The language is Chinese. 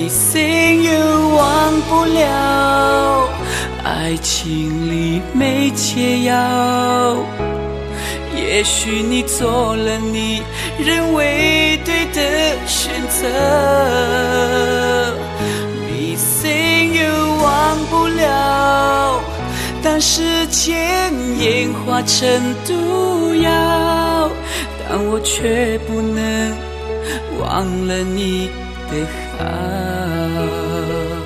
迷信又忘不了，爱情里没解药。也许你做了你认为对的选择，迷信又忘不了，当时间演化成毒药，但我却不能忘了你的好。